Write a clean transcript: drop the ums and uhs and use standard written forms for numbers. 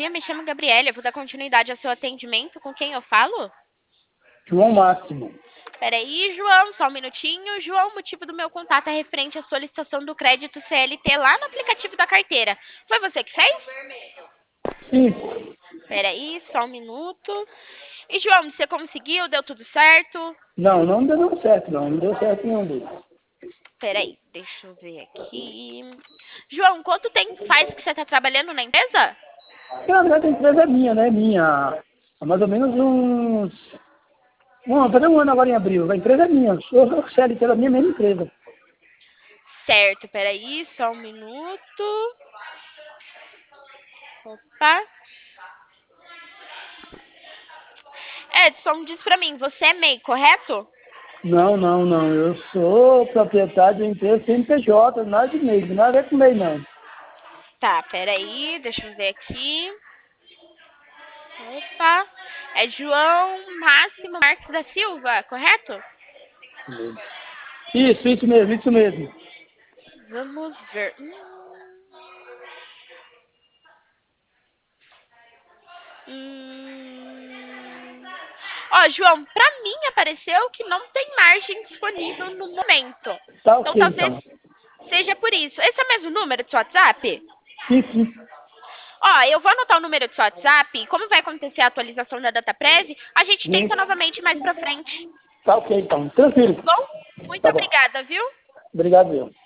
dia, me chamo Gabriela. Eu vou dar continuidade ao seu atendimento. Com quem eu falo? João Máximo. Peraí, João, só um minutinho. João, o motivo do meu contato é referente à solicitação do crédito CLT lá no aplicativo da carteira. Foi você que fez? Sim. Peraí, só um minuto. E, João, você conseguiu? Deu tudo certo? Não, não deu certo, não. Não deu certo nenhum deles. Peraí, deixa eu ver aqui. João, quanto tempo faz que você está trabalhando na empresa? Porque, na verdade, a empresa é minha, né? Minha. Há mais ou menos uns... Vai fazer um ano agora em abril. A empresa é minha. Eu sou CLT da minha mesma empresa. Certo, peraí, só um minuto. Opa. Edson, diz pra mim, você é MEI, correto? Não, não, não. Eu sou proprietário da empresa CNPJ, nada de MEI, nada a ver com MEI, não. Tá, peraí, deixa eu ver aqui. Opa. É João Máximo Marques da Silva, correto? Isso mesmo, isso mesmo. Vamos ver. Ó, João, pra mim apareceu que não tem margem disponível no momento. Tá Então ok, talvez então. seja por isso. Esse é o mesmo número do seu WhatsApp? Sim, sim. Ó, eu vou anotar o número do seu WhatsApp. Como vai acontecer a atualização da DataPrev, a gente tenta Sim. novamente mais pra frente. Tá ok, então. Tranquilo. Tá bom? Muito Tá bom. obrigada, viu? Obrigado, eu.